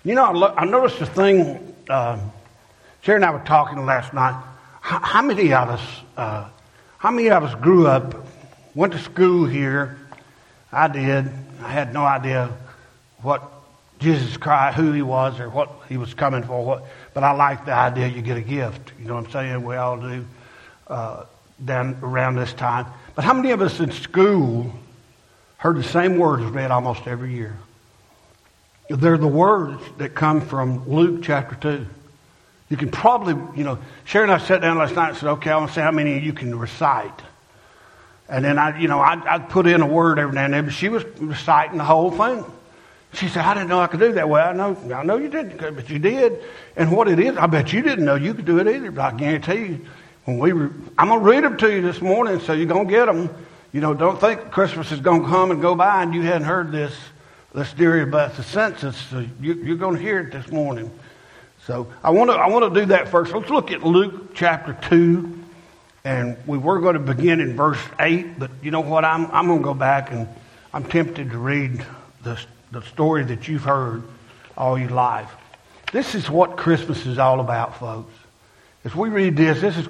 You know, I noticed a thing. Sherry and I were talking last night. How many of us grew up, went to school here? I did. I had no idea what Jesus Christ, who he was, or what he was coming for. But I like the idea you get a gift. You know what I'm saying? We all do down around this time. But how many of us in school heard the same words read almost every year? They're the words that come from Luke chapter 2. You can probably, Sherry and I sat down last night and said, okay, I want to see how many of you can recite. And then I'd put in a word every now and then, but she was reciting the whole thing. She said, I didn't know I could do that. Well, I know you didn't, but you did. And what it is, I bet you didn't know you could do it either. But I guarantee you, I'm going to read them to you this morning, so you're going to get them. Don't think Christmas is going to come and go by and you hadn't heard this theory about the census. So you're going to hear it this morning. So I want to do that first. Let's look at Luke chapter 2. And we were going to begin in verse 8, but you know what? I'm going to go back, and I'm tempted to read the story that you've heard all your life. This is what Christmas is all about, folks. As we read this is,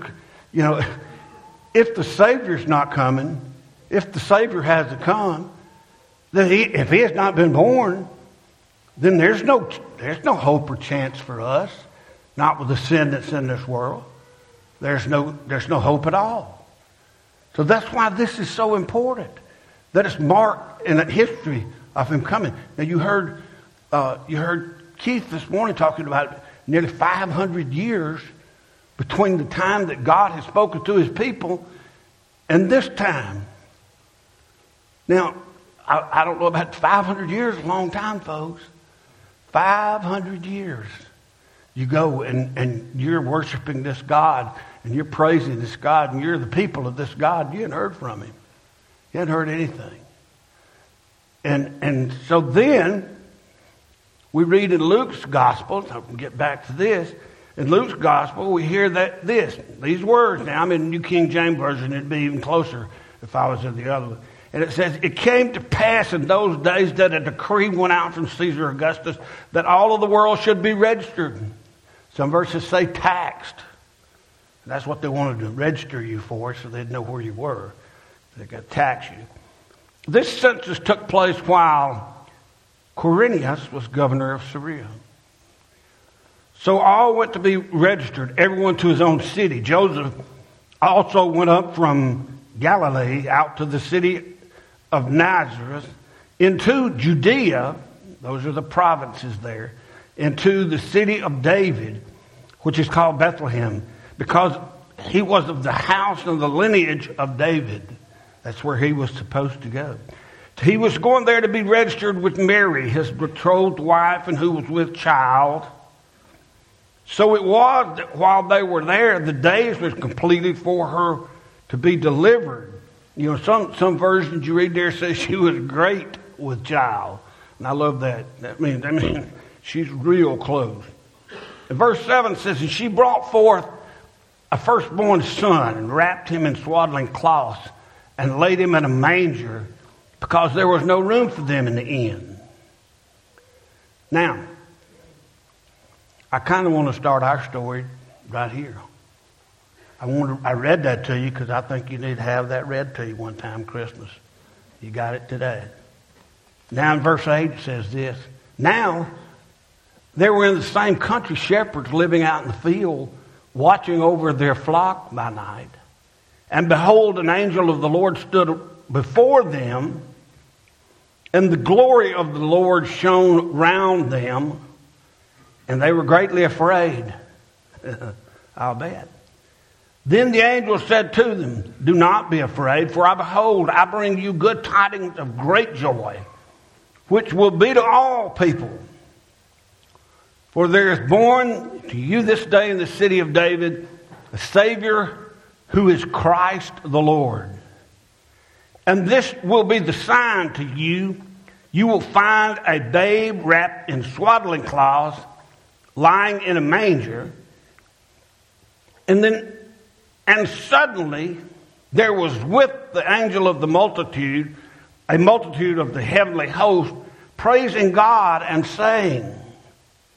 if the Savior's not coming, if the Savior hasn't come, then if he has not been born, then there's no hope or chance for us, not with the sin that's in this world. There's no hope at all. So that's why this is so important, that it's marked in the history of him coming. Now you heard Keith this morning talking about nearly 500 years between the time that God has spoken to his people and this time. Now, I don't know about 500 years, a long time, folks. 500 years. You go and you're worshiping this God, and you're praising this God, and you're the people of this God. You hadn't heard from him. You hadn't heard anything. And so then we read in Luke's gospel, I'll get back to this. In Luke's gospel, we hear these words. Now, I'm in New King James Version. It'd be even closer if I was in the other one. And it says, it came to pass in those days that a decree went out from Caesar Augustus that all of the world should be registered. Some verses say taxed. That's what they wanted to register you for, so they'd know where you were. They got to tax you. This census took place while Quirinius was governor of Syria. So all went to be registered, everyone to his own city. Joseph also went up from Galilee out to the city of Nazareth into Judea, those are the provinces there, into the city of David, which is called Bethlehem, because he was of the house and the lineage of David. That's where he was supposed to go. He was going there to be registered with Mary, his betrothed wife, and who was with child. So it was that while they were there, the days was completed for her to be delivered. Some versions you read there say she was great with child. And I love that. That means she's real close. And verse 7 says, and she brought forth a firstborn son and wrapped him in swaddling cloths and laid him in a manger because there was no room for them in the inn. Now, I kind of want to start our story right here. I read that to you because I think you need to have that read to you one time Christmas. You got it today. Now in verse 8 it says this. Now there were in the same country shepherds living out in the field, watching over their flock by night. And behold, an angel of the Lord stood before them, and the glory of the Lord shone round them, and they were greatly afraid. I'll bet. Then the angel said to them, do not be afraid, for behold, I bring you good tidings of great joy, which will be to all people. For there is born to you this day in the city of David a Savior who is Christ the Lord. And this will be the sign to you. You will find a babe wrapped in swaddling cloths, lying in a manger. And suddenly there was with the angel of the multitude, a multitude of the heavenly host, praising God and saying,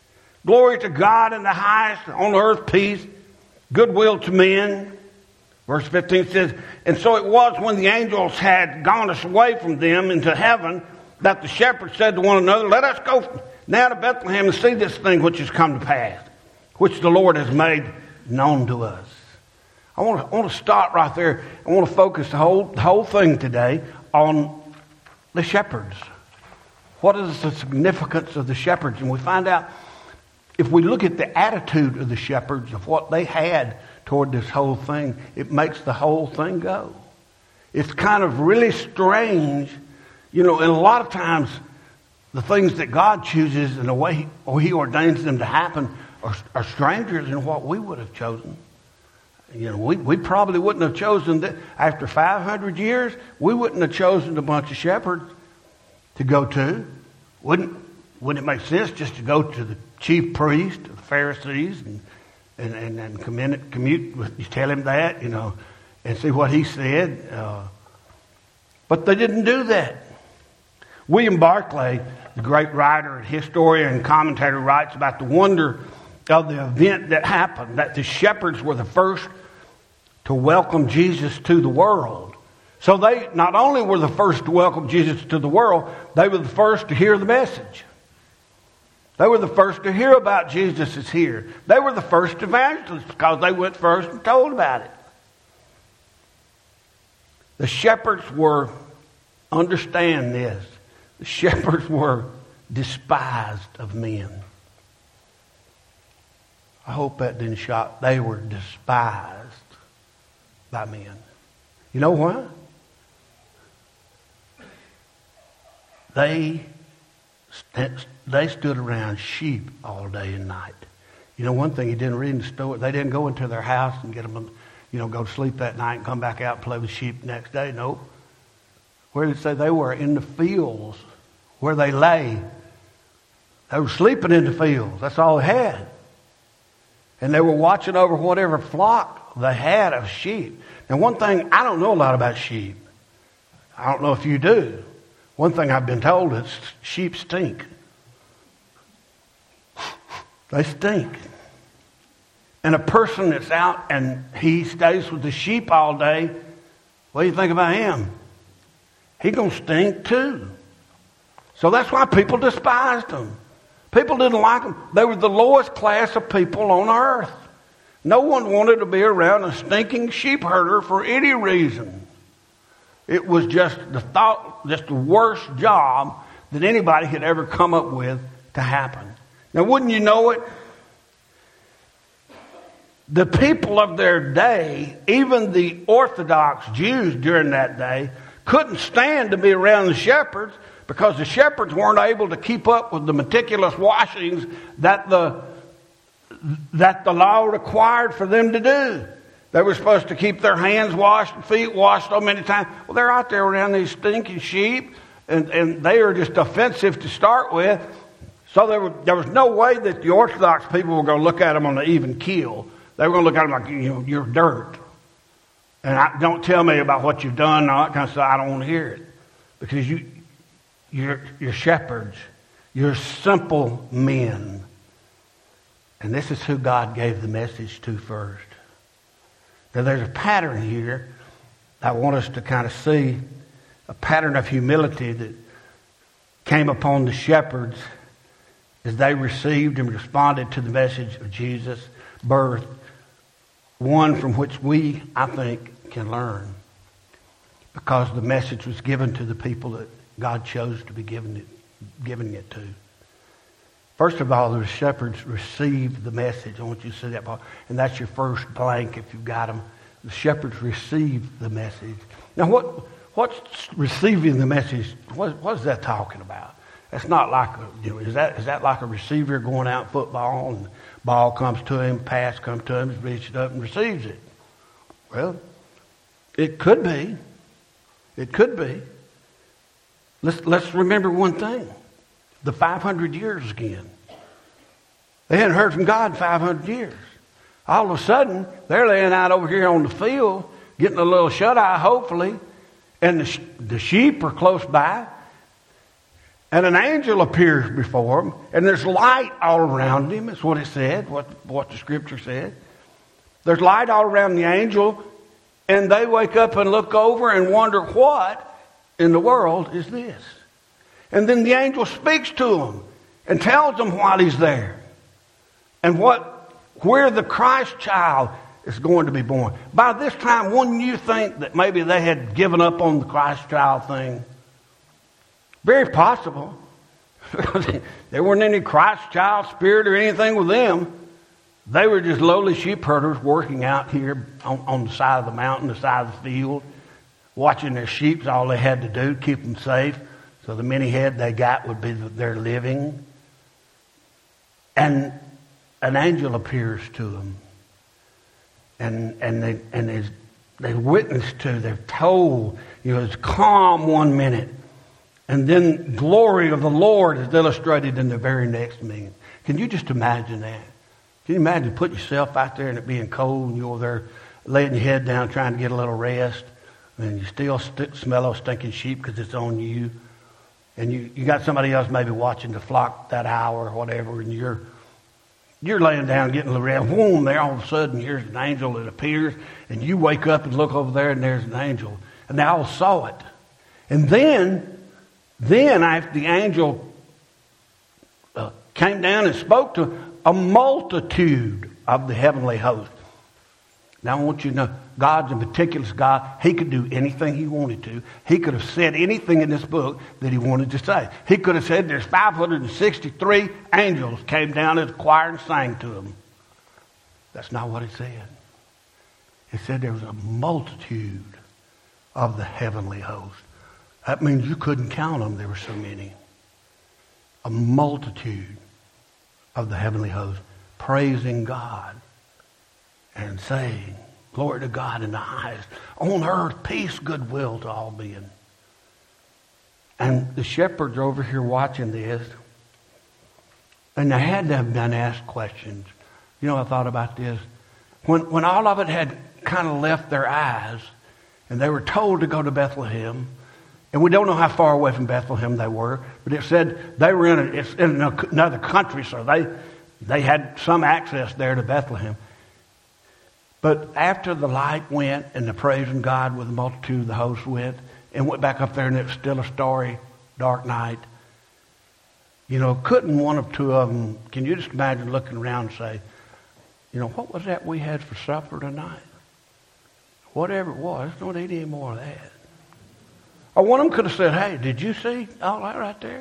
Glory to God in the highest, on earth peace, goodwill to men. Verse 15 says, and so it was when the angels had gone away from them into heaven, that the shepherds said to one another, let us go now to Bethlehem and see this thing which has come to pass, which the Lord has made known to us. I want to start right there. I want to focus the whole thing today on the shepherds. What is the significance of the shepherds? And we find out, if we look at the attitude of the shepherds, of what they had toward this whole thing, it makes the whole thing go. It's kind of really strange, and a lot of times the things that God chooses and the way He ordains them to happen are stranger than what we would have chosen. We probably wouldn't have chosen that after 500 years. We wouldn't have chosen a bunch of shepherds to go to. Wouldn't it make sense just to go to the chief priest, the Pharisees, and commute with, you tell him that, and see what he said. But they didn't do that. William Barclay, the great writer and historian and commentator, writes about the wonder of the event that happened, that the shepherds were the first to welcome Jesus to the world. So they not only were the first to welcome Jesus to the world, they were the first to hear the message. They were the first to hear about Jesus is here. They were the first evangelists because they went first and told about it. The shepherds understand this, the shepherds were despised of men. I hope that didn't shock. They were despised by men. You know what? They stood around sheep all day and night. One thing you didn't read in the story, they didn't go into their house and get them, go to sleep that night and come back out and play with sheep the next day. Nope. Where did it say they were? In the fields where they lay. They were sleeping in the fields. That's all they had. And they were watching over whatever flock they had of sheep. Now, one thing, I don't know a lot about sheep. I don't know if you do. One thing I've been told is sheep stink. They stink. And a person that's out and he stays with the sheep all day, what do you think about him? He's going to stink too. So that's why people despised them. People didn't like them. They were the lowest class of people on earth. No one wanted to be around a stinking sheep herder for any reason. It was just the worst job that anybody could ever come up with to happen. Now, wouldn't you know it? The people of their day, even the Orthodox Jews during that day, couldn't stand to be around the shepherds because the shepherds weren't able to keep up with the meticulous washings that the law required for them to do. They were supposed to keep their hands washed and feet washed so many times. Well, they're out there around these stinking sheep, and they are just offensive to start with. So there was no way that the Orthodox people were going to look at them on an even keel. They were going to look at them like, you're dirt. And don't tell me about what you've done and all that kind of stuff. I don't want to hear it. Because you're shepherds. You're simple men. And this is who God gave the message to first. Now there's a pattern here I want us to kind of see, a pattern of humility that came upon the shepherds as they received and responded to the message of Jesus' birth, one from which we, I think, can learn, because the message was given to the people that God chose to be giving it to. First of all, the shepherds received the message. I want you to see that, Paul. And that's your first blank if you've got them. The shepherds received the message. Now, what's receiving the message? What is that talking about? That's not like is that like a receiver going out football and the ball comes to him, pass comes to him, he reaches it up and receives it? Well, it could be. It could be. Let's remember one thing. The 500 years again. They hadn't heard from God in 500 years. All of a sudden, they're laying out over here on the field, getting a little shut-eye, hopefully, and the sheep are close by. And an angel appears before him, and there's light all around him. That's what it said, what the scripture said. There's light all around the angel, and they wake up and look over and wonder, what in the world is this? And then the angel speaks to them and tells them while he's there and where the Christ child is going to be born. By this time, wouldn't you think that maybe they had given up on the Christ child thing? Very possible. There weren't any Christ child spirit or anything with them. They were just lowly sheep herders working out here on the side of the mountain, the side of the field, watching their sheep. All they had to do, keep them safe. So the many head they got would be their living. And an angel appears to them. And they witnessed to, they're told, it's calm one minute. And then glory of the Lord is illustrated in the very next minute. Can you just imagine that? Can you imagine putting yourself out there and it being cold and you're there laying your head down trying to get a little rest and you still smell those stinking sheep because it's on you. And you got somebody else maybe watching the flock that hour or whatever, and you're laying down getting a little rest. Boom, there all of a sudden here's an angel that appears, and you wake up and look over there and there's an angel. And they all saw it. And then after the angel came down and spoke to a multitude of the heavenly host. Now I want you to know, God's a meticulous God. He could do anything he wanted to. He could have said anything in this book that he wanted to say. He could have said there's 563 angels came down to the choir and sang to them. That's not what it said. It said there was a multitude of the heavenly host. That means you couldn't count them. There were so many. A multitude of the heavenly host praising God and saying, glory to God in the highest. On earth, peace, goodwill to all men. And the shepherds are over here watching this. And they had to have been asked questions. I thought about this. When all of it had kind of left their eyes, and they were told to go to Bethlehem, and we don't know how far away from Bethlehem they were, but it said they were in another country, so they had some access there to Bethlehem. But after the light went and the praising God with the multitude of the host went and went back up there and it was still a starry, dark night, couldn't one or two of them, can you just imagine looking around and say, what was that we had for supper tonight? Whatever it was, don't eat any more of that. Or one of them could have said, hey, did you see all that right there?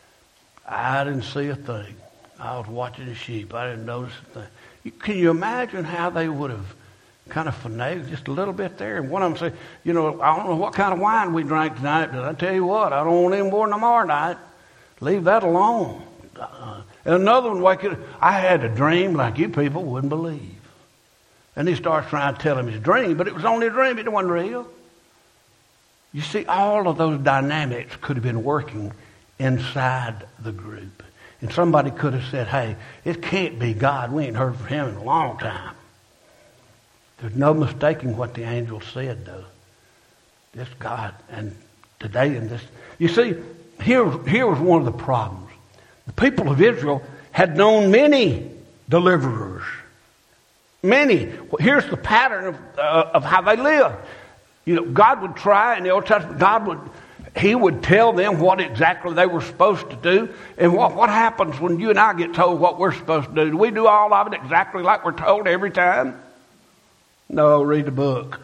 I didn't see a thing. I was watching the sheep. I didn't notice a thing. Can you imagine how they would have kind of finagled just a little bit there? And one of them said, I don't know what kind of wine we drank tonight, but I tell you what, I don't want any more tomorrow night. Leave that alone. And another one waking up, I had a dream like you people wouldn't believe. And he starts trying to tell him his dream, but it was only a dream. It wasn't real. You see, all of those dynamics could have been working inside the group. And somebody could have said, hey, it can't be God. We ain't heard from him in a long time. There's no mistaking what the angel said, though. This God. And today in this, you see, here was one of the problems. The people of Israel had known many deliverers. Many. Here's the pattern of how they lived. God would try in the Old Testament, He would tell them what exactly they were supposed to do. And what happens when you and I get told what we're supposed to do? Do we do all of it exactly like we're told every time? No, read the book.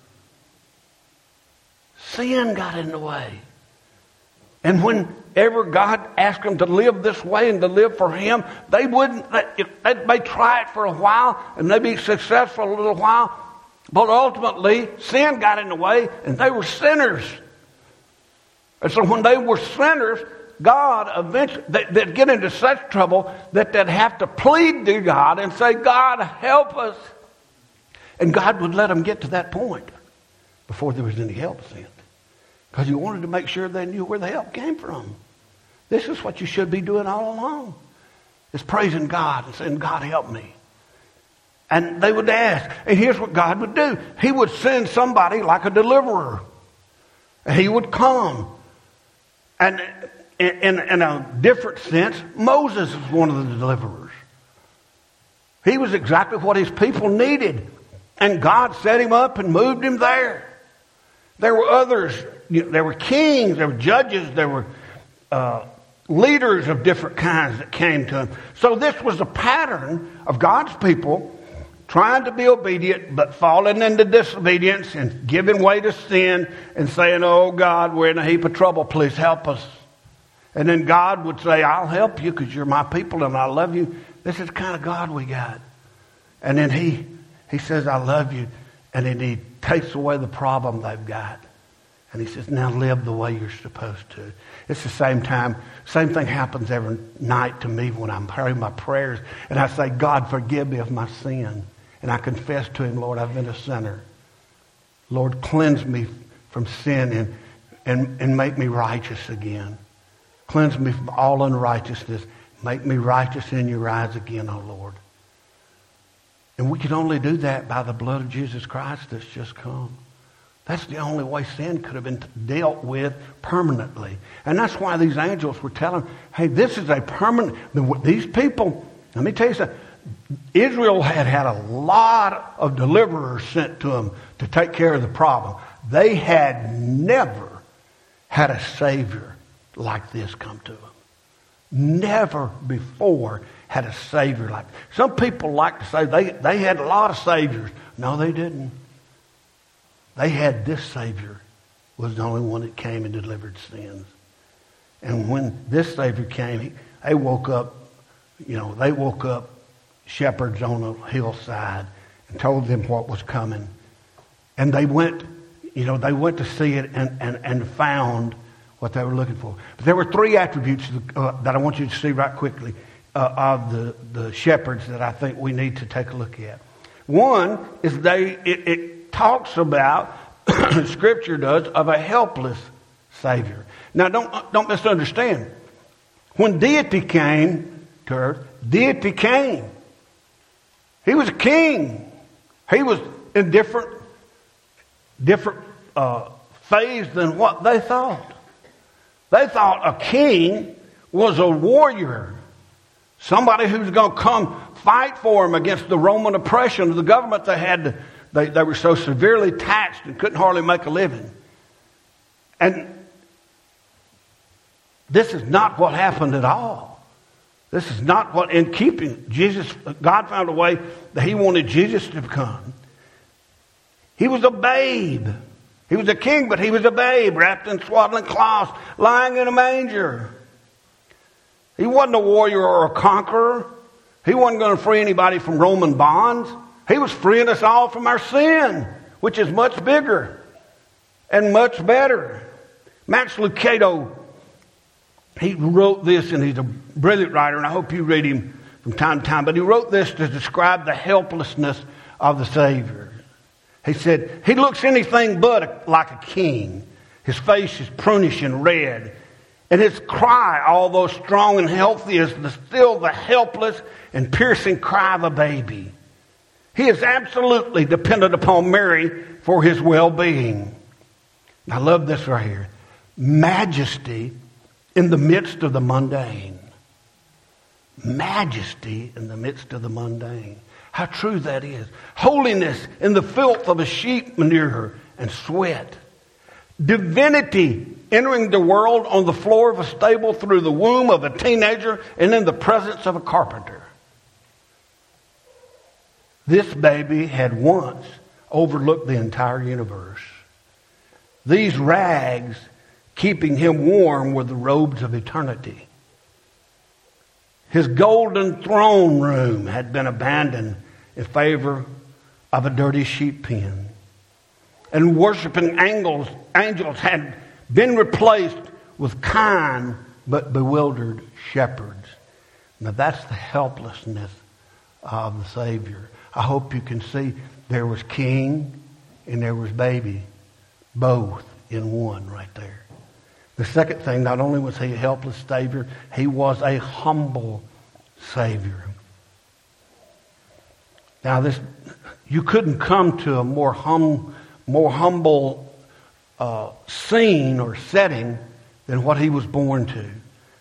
Sin got in the way. And whenever God asked them to live this way and to live for Him, they may try it for a while and they'd be successful a little while. But ultimately, sin got in the way and they were sinners. And so when they were sinners, God eventually, they'd get into such trouble that they'd have to plead to God and say, God, help us. And God would let them get to that point before there was any help sent. Because He wanted to make sure they knew where the help came from. This is what you should be doing all along. Is praising God and saying, God, help me. And they would ask. And here's what God would do. He would send somebody like a deliverer. And He would come. And in a different sense, Moses was one of the deliverers. He was exactly what his people needed. And God set him up and moved him there. There were others. There were kings, there were judges, there were leaders of different kinds that came to him. So this was a pattern of God's people trying to be obedient, but falling into disobedience and giving way to sin and saying, oh God, we're in a heap of trouble, please help us. And then God would say, I'll help you because you're my people and I love you. This is the kind of God we got. And then he says, I love you. And then he takes away the problem they've got. And he says, now live the way you're supposed to. It's the same thing happens every night to me when I'm praying my prayers. And I say, God, forgive me of my sin. And I confess to him, Lord, I've been a sinner. Lord, cleanse me from sin and make me righteous again. Cleanse me from all unrighteousness. Make me righteous in your eyes again, O Lord. And we can only do that by the blood of Jesus Christ that's just come. That's the only way sin could have been dealt with permanently. And that's why these angels were telling, hey, this is a permanent... These people, let me tell you something. Israel had a lot of deliverers sent to them to take care of the problem. They had never had a Savior like this come to them. Never before had a Savior like this. Some people like to say they had a lot of Saviors. No, they didn't. They had this Savior was the only one that came and delivered sins. And when this Savior came, they woke up shepherds on a hillside and told them what was coming. And they went to see it and found what they were looking for. But there were three attributes that I want you to see right quickly of the shepherds that I think we need to take a look at. One is it talks about, Scripture does, of a helpless Savior. Now don't misunderstand. When deity came to earth, deity came. He was a king. He was in different phase than what they thought. They thought a king was a warrior. Somebody who's going to come fight for them against the Roman oppression of the government they had. They were so severely taxed and couldn't hardly make a living. And this is not what happened at all. This is not what, in keeping Jesus, God found a way that he wanted Jesus to become. He was a babe. He was a king, but he was a babe wrapped in swaddling cloths, lying in a manger. He wasn't a warrior or a conqueror. He wasn't going to free anybody from Roman bonds. He was freeing us all from our sin, which is much bigger and much better. Max Lucado, he wrote this, and he's a brilliant writer, and I hope you read him from time to time, but he wrote this to describe the helplessness of the Savior. He said, he looks anything but like a king. His face is prunish and red. And his cry, although strong and healthy, is still the helpless and piercing cry of a baby. He is absolutely dependent upon Mary for his well-being. I love this right here. Majesty in the midst of the mundane. Majesty in the midst of the mundane. How true that is. Holiness in the filth of a sheep manure and sweat. Divinity entering the world on the floor of a stable through the womb of a teenager and in the presence of a carpenter. This baby had once overlooked the entire universe. These rags keeping him warm were the robes of eternity. His golden throne room had been abandoned in favor of a dirty sheep pen. And worshiping angels had been replaced with kind but bewildered shepherds. Now that's the helplessness of the Savior. I hope you can see there was king and there was baby, both in one right there. The second thing, not only was he a helpless Savior, he was a humble Savior. Now you couldn't come to a more humble scene or setting than what he was born to.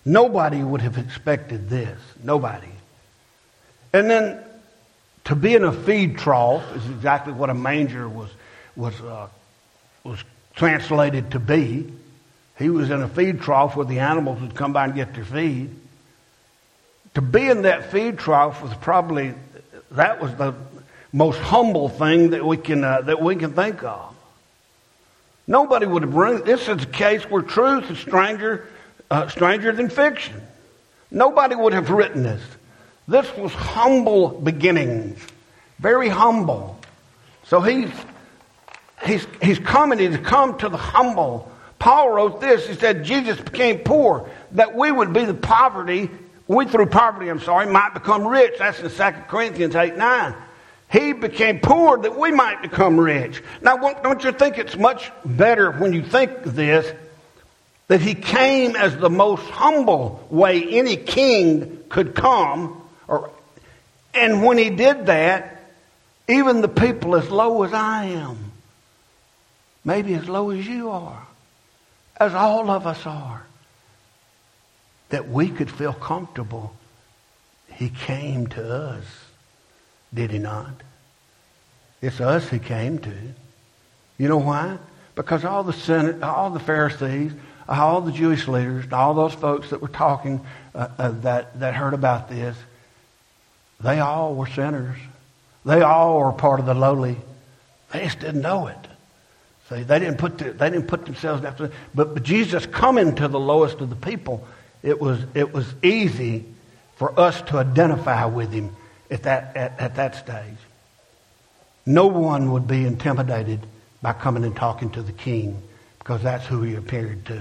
Nobody would have expected this. Nobody. And then to be in a feed trough is exactly what a manger was translated to be. He was in a feed trough where the animals would come by and get their feed. To be in that feed trough was that was the most humble thing that we can think of. Nobody would have brought. This is a case where truth is stranger than fiction. Nobody would have written this. This was humble beginnings, very humble. So he's come to the humble. Paul wrote this. He said Jesus became poor that we would be through poverty, might become rich. That's in 2 Corinthians 8:9. He became poor that we might become rich. Now, don't you think it's much better when you think this, that he came as the most humble way any king could come, and when he did that, even the people as low as I am, maybe as low as you are, as all of us are, that we could feel comfortable. He came to us, did he not? It's us he came to. You know why? Because all the Pharisees, all the Jewish leaders, all those folks that were talking, that heard about this, they all were sinners. They all were part of the lowly. They just didn't know it. See, they didn't put themselves after. But Jesus coming to the lowest of the people, it was easy for us to identify with him at that stage. No one would be intimidated by coming and talking to the king, because that's who he appeared to.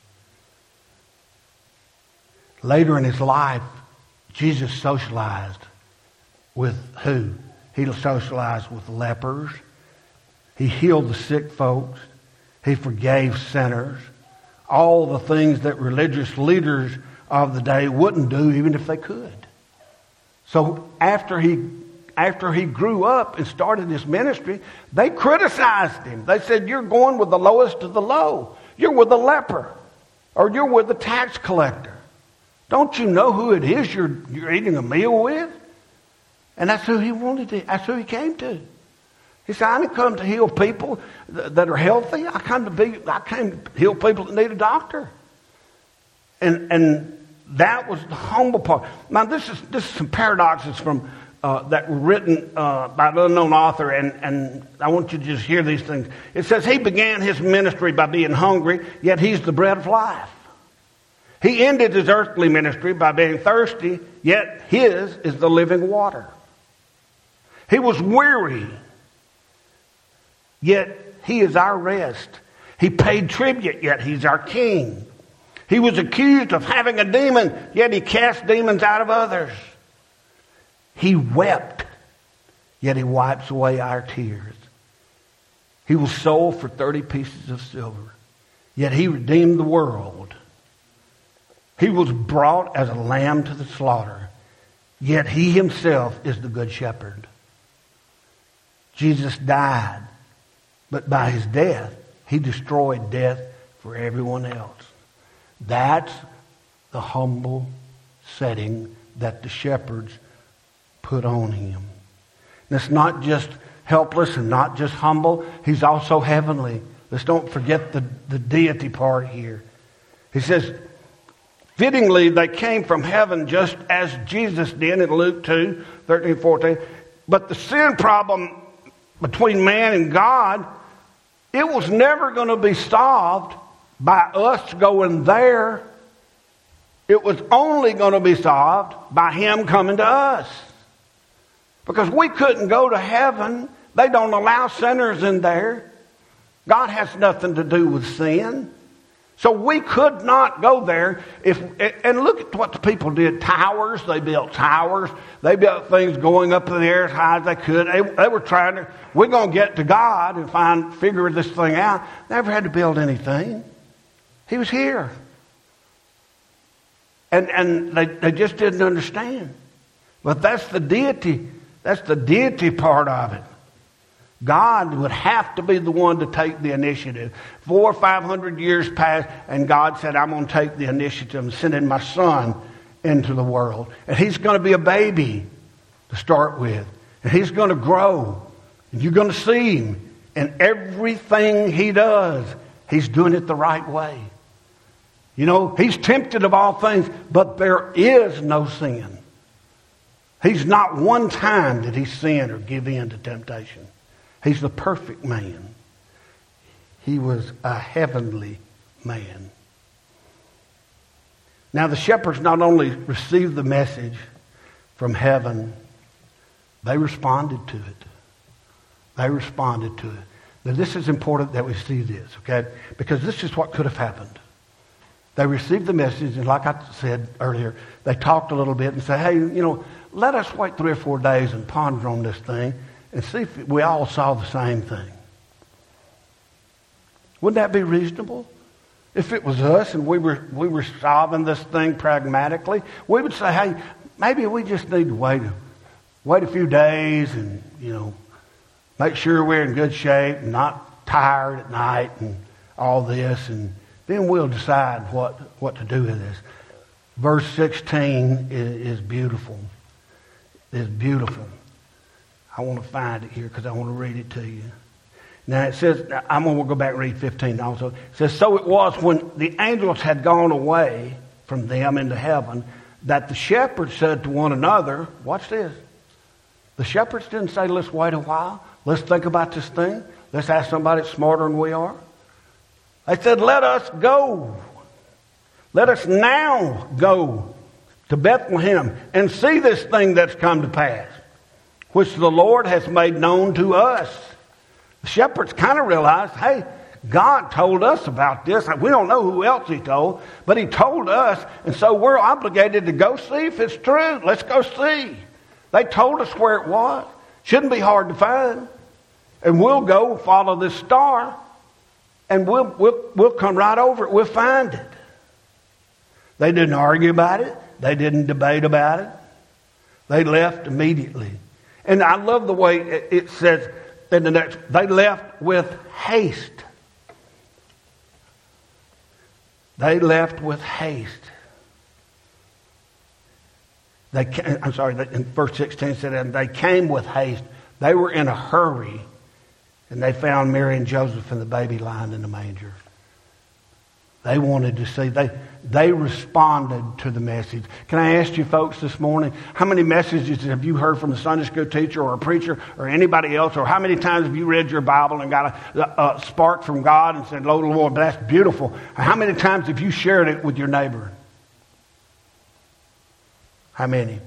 Later in his life, Jesus socialized with who? He socialized with lepers. He healed the sick folks. He forgave sinners. All the things that religious leaders of the day wouldn't do even if they could. So after he grew up and started his ministry, they criticized him. They said, "You're going with the lowest of the low. You're with the leper, or you're with the tax collector. Don't you know who it is you're eating a meal with?" And that's who he wanted to. That's who he came to. He said, "I didn't come to heal people that are healthy. I came to heal people that need a doctor." And that was the humble part. Now this is some paradoxes from that were written by an unknown author, and I want you to just hear these things. It says he began his ministry by being hungry, yet he's the bread of life. He ended his earthly ministry by being thirsty, yet his is the living water. He was weary, yet he is our rest. He paid tribute, yet he's our king. He was accused of having a demon, yet he cast demons out of others. He wept, yet he wipes away our tears. He was sold for 30 pieces of silver, yet he redeemed the world. He was brought as a lamb to the slaughter, yet he himself is the good shepherd. Jesus died, but by his death, he destroyed death for everyone else. That's the humble setting that the shepherds put on him. And it's not just helpless and not just humble. He's also heavenly. Let's don't forget the deity part here. He says, fittingly, they came from heaven just as Jesus did in Luke 2:13-14. But the sin problem between man and God, it was never going to be solved by us going there. It was only going to be solved by him coming to us. Because we couldn't go to heaven. They don't allow sinners in there. God has nothing to do with sin. So we could not go there. And look at what the people did. Towers. They built towers. They built things going up in the air as high as they could. They were trying to, we're going to get to God and figure this thing out. Never had to build anything. He was here. And they just didn't understand. But that's the deity. That's the deity part of it. God would have to be the one to take the initiative. 400 or 500 years passed, and God said, I'm going to take the initiative and sending my son into the world. And he's going to be a baby to start with. And he's going to grow. And you're going to see him. And everything he does, he's doing it the right way. You know, he's tempted of all things, but there is no sin. He's not one time did he sin or give in to temptation. He's the perfect man. He was a heavenly man. Now the shepherds not only received the message from heaven, they responded to it. They responded to it. Now this is important that we see this, okay? Because this is what could have happened. They received the message, and like I said earlier, they talked a little bit and said, hey, you know, let us wait 3 or 4 days and ponder on this thing and see if we all saw the same thing. Wouldn't that be reasonable? If it was us and we were solving this thing pragmatically, we would say, hey, maybe we just need to wait a few days and, you know, make sure we're in good shape and not tired at night and all this, and then we'll decide what to do with this. Verse 16 is beautiful. It's beautiful. I want to find it here because I want to read it to you. Now it says, I'm going to go back and read 15 also. It says, so it was when the angels had gone away from them into heaven that the shepherds said to one another, watch this. The shepherds didn't say, let's wait a while. Let's think about this thing. Let's ask somebody that's smarter than we are. They said, let us go. Let us now go to Bethlehem and see this thing that's come to pass, which the Lord has made known to us. The shepherds kind of realized, hey, God told us about this. We don't know who else he told, but he told us, and so we're obligated to go see if it's true. Let's go see. They told us where it was. Shouldn't be hard to find. And we'll go follow this star, and we'll come right over it. We'll find it. They didn't argue about it. They didn't debate about it. They left immediately. And I love the way it says in the next, they left with haste. They left with haste. In verse 16 it said, and they came with haste. They were in a hurry, and they found Mary and Joseph and the baby lying in the manger. They wanted to see. They responded to the message. Can I ask you folks this morning, how many messages have you heard from a Sunday school teacher or a preacher or anybody else? Or how many times have you read your Bible and got a spark from God and said, Lord, that's beautiful? How many times have you shared it with your neighbor? How many?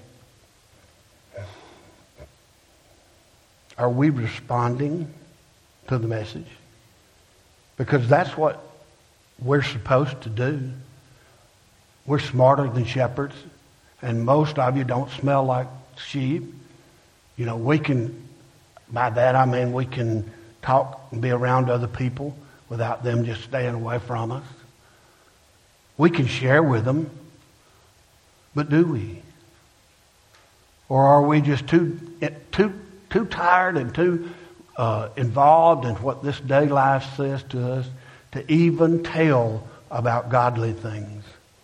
Are we responding to the message? Because that's what we're supposed to do. We're smarter than shepherds, and most of you don't smell like sheep. You know, by that I mean we can talk and be around other people without them just staying away from us. We can share with them, but do we? Or are we just too tired and too involved in what this day life says to us to even tell about godly things?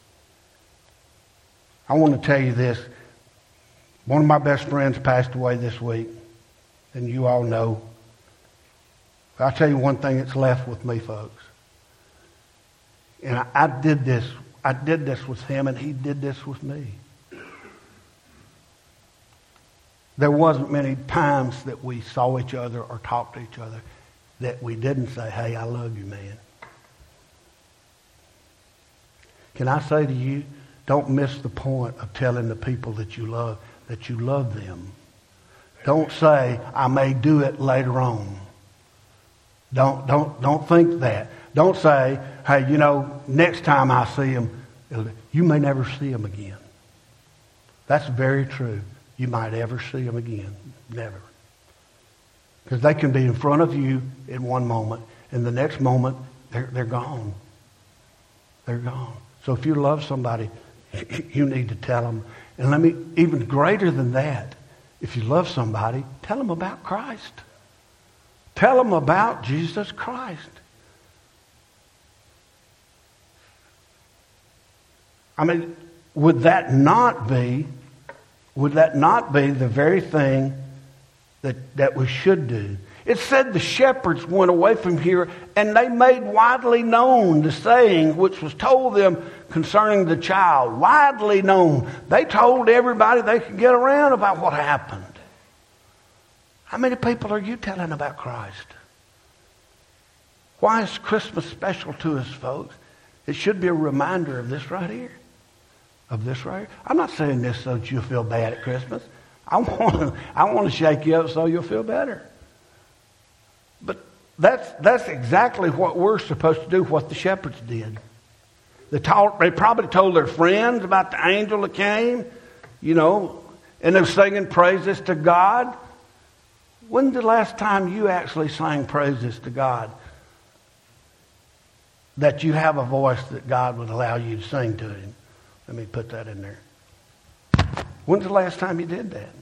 I want to tell you this. One of my best friends passed away this week, and you all know. I'll tell you one thing that's left with me, folks. And I did this with him, and he did this with me. There wasn't many times that we saw each other or talked to each other that we didn't say, hey, I love you, man. Can I say to you, don't miss the point of telling the people that you love them. Don't say, I may do it later on. Don't think that. Don't say, hey, next time I see him, you may never see him again. That's very true. You might ever see them again. Never. Because they can be in front of you in one moment, and the next moment, they're gone. They're gone. So if you love somebody, you need to tell them. And even greater than that, if you love somebody, tell them about Christ. Tell them about Jesus Christ. I mean, would that not be the very thing that we should do? It said the shepherds went away from here and they made widely known the saying which was told them concerning the child. Widely known. They told everybody they could get around about what happened. How many people are you telling about Christ? Why is Christmas special to us, folks? It should be a reminder of this right here. I'm not saying this so that you'll feel bad at Christmas. I want to shake you up so you'll feel better. But that's exactly what we're supposed to do, what the shepherds did. They probably told their friends about the angel that came, and they're singing praises to God. When's the last time you actually sang praises to God? That you have a voice that God would allow you to sing to Him. Let me put that in there. When's the last time you did that?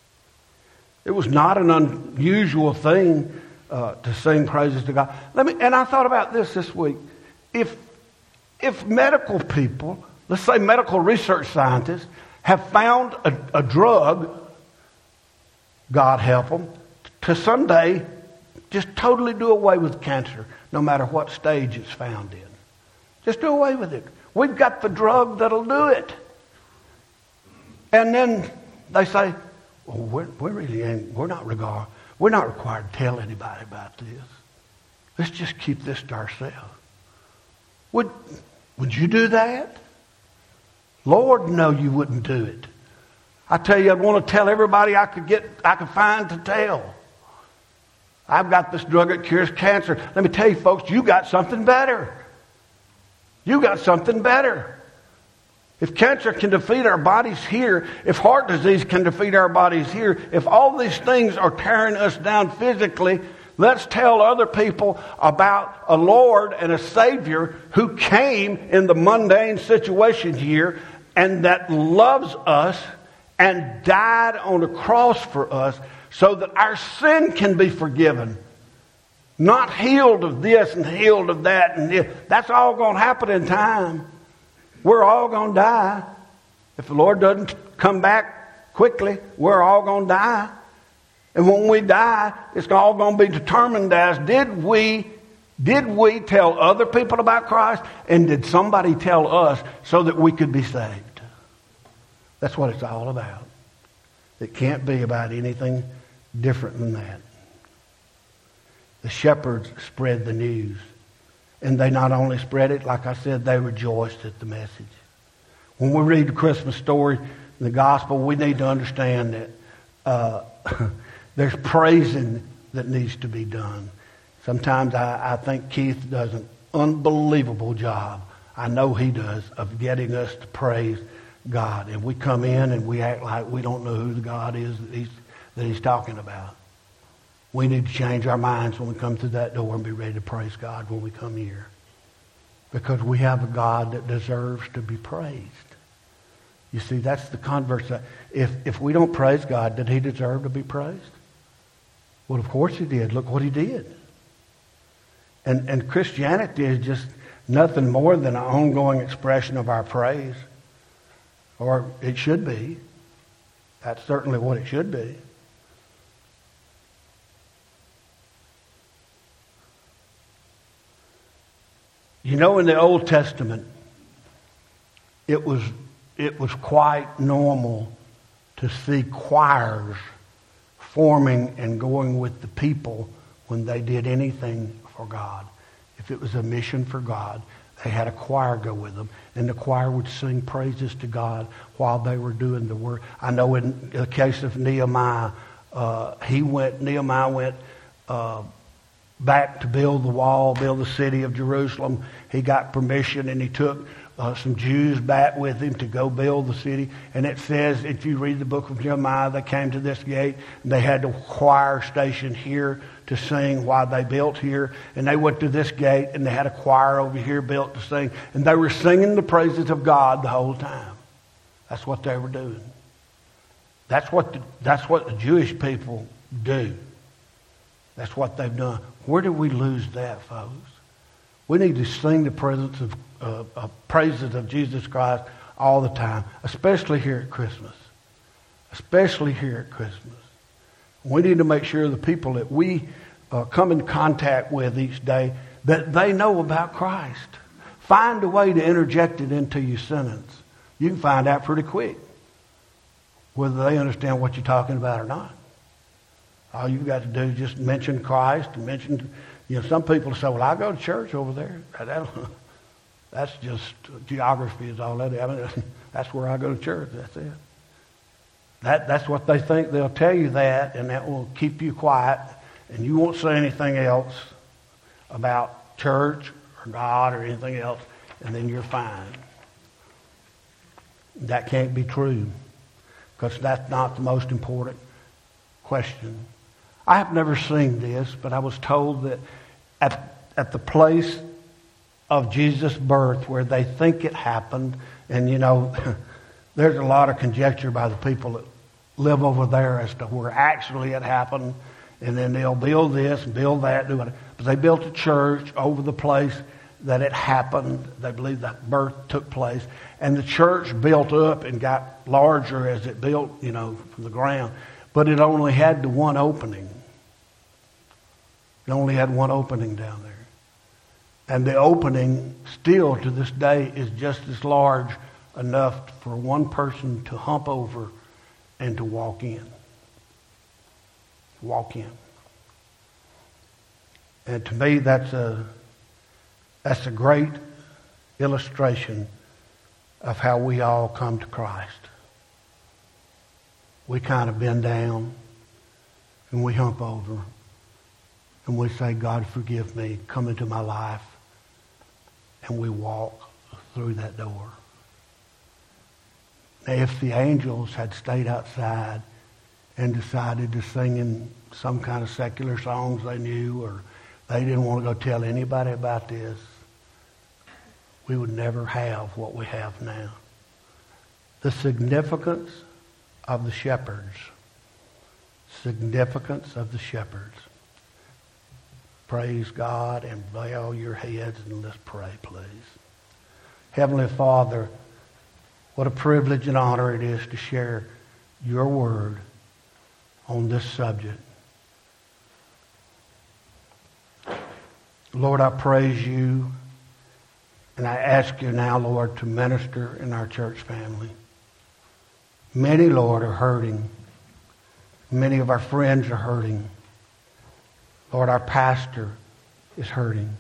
It was not an unusual thing to sing praises to God. And I thought about this week. If medical people, let's say medical research scientists, have found a drug, God help them, to someday just totally do away with cancer, no matter what stage it's found in. Just do away with it. We've got the drug that'll do it. And then they say, well, we're not required to tell anybody about this. Let's just keep this to ourselves. Would you do that? Lord, no, you wouldn't do it. I tell you, I'd want to tell everybody I could find to tell. I've got this drug that cures cancer. Let me tell you, folks, you got something better. You got something better. If cancer can defeat our bodies here, if heart disease can defeat our bodies here, if all these things are tearing us down physically, let's tell other people about a Lord and a Savior who came in the mundane situation here and that loves us and died on a cross for us so that our sin can be forgiven. Not healed of this and healed of that and this. That's all going to happen in time. We're all going to die. If the Lord doesn't come back quickly, we're all going to die. And when we die, it's all going to be determined as, did we tell other people about Christ? And did somebody tell us so that we could be saved? That's what it's all about. It can't be about anything different than that. The shepherds spread the news. And they not only spread it, like I said, they rejoiced at the message. When we read the Christmas story in the gospel, we need to understand that there's praising that needs to be done. Sometimes I think Keith does an unbelievable job. I know he does, of getting us to praise God. And we come in and we act like we don't know who the God is that he's talking about. We need to change our minds when we come through that door and be ready to praise God when we come here. Because we have a God that deserves to be praised. You see, that's the converse. If we don't praise God, did he deserve to be praised? Well, of course he did. Look what he did. And Christianity is just nothing more than an ongoing expression of our praise. Or it should be. That's certainly what it should be. You know, in the Old Testament, it was quite normal to see choirs forming and going with the people when they did anything for God. If it was a mission for God, they had a choir go with them, and the choir would sing praises to God while they were doing the work. I know in the case of Nehemiah, Nehemiah went back to build the wall, build the city of Jerusalem. He got permission and he took some Jews back with him to go build the city. And it says, if you read the book of Jeremiah, they came to this gate and they had the choir station here to sing while they built here. And they went to this gate and they had a choir over here built to sing. And they were singing the praises of God the whole time. That's what they were doing. That's what the Jewish people do. That's what they've done. Where did we lose that, folks? We need to sing the praises of Jesus Christ all the time, especially here at Christmas. Especially here at Christmas. We need to make sure the people that we come in contact with each day, that they know about Christ. Find a way to interject it into your sentence. You can find out pretty quick whether they understand what you're talking about or not. All you've got to do is just mention Christ and mention, some people say, well, I go to church over there. That's just geography is all that is. I mean, that's where I go to church. That's it. That's what they think. They'll tell you that, and that will keep you quiet, and you won't say anything else about church or God or anything else, and then you're fine. That can't be true, because that's not the most important question. I have never seen this, but I was told that at the place of Jesus' birth where they think it happened, and there's a lot of conjecture by the people that live over there as to where actually it happened, and then they'll build this and build that, do it. But they built a church over the place that it happened. They believe that birth took place, and the church built up and got larger as it built, from the ground. But it only had the one opening. It only had one opening down there. And the opening still to this day is just as large enough for one person to hump over and to walk in. Walk in. And to me, that's a great illustration of how we all come to Christ. We kind of bend down and we hump over and we say, God, forgive me, come into my life. And we walk through that door. Now, if the angels had stayed outside and decided to sing in some kind of secular songs they knew, or they didn't want to go tell anybody about this, we would never have what we have now. The significance of the shepherds. Significance of the shepherds. Praise God and bow your heads and let's pray, please. Heavenly Father, what a privilege and honor it is to share your word on this subject. Lord, I praise you and I ask you now, Lord, to minister in our church family. Many, Lord, are hurting. Many of our friends are hurting. Lord, our pastor is hurting.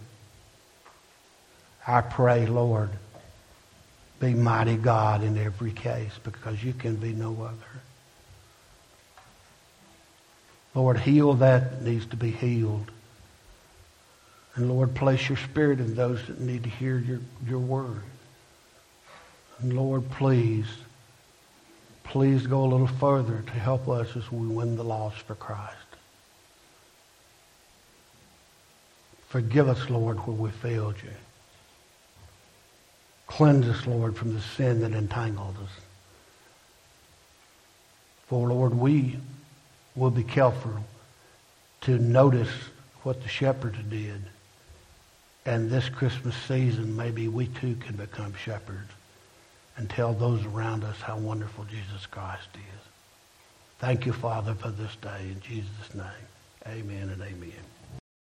I pray, Lord, be mighty God in every case, because you can be no other. Lord, heal that needs to be healed. And Lord, place your Spirit in those that need to hear your word. And Lord, please go a little further to help us as we win the lost for Christ. Forgive us, Lord, where we failed you. Cleanse us, Lord, from the sin that entangled us. For, Lord, we will be careful to notice what the shepherds did. And this Christmas season, maybe we too can become shepherds and tell those around us how wonderful Jesus Christ is. Thank you, Father, for this day. In Jesus' name, amen and amen.